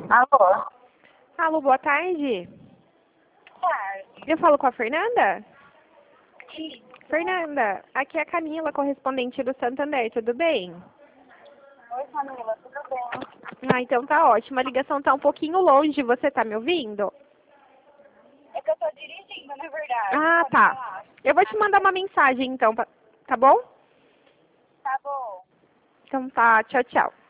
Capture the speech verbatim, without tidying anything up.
Alô? Alô, boa tarde. Tarde. Eu falo com a Fernanda? Sim. Fernanda, aqui é a Camila, correspondente do Santander, tudo bem? Oi, Camila, tudo bem? Ah, então tá ótimo. A ligação tá um pouquinho longe, você tá me ouvindo? É que eu tô dirigindo, na verdade. Ah, Pode tá. falar. Eu vou te mandar uma mensagem então, pa- tá bom? Tá bom. Então tá, tchau, tchau.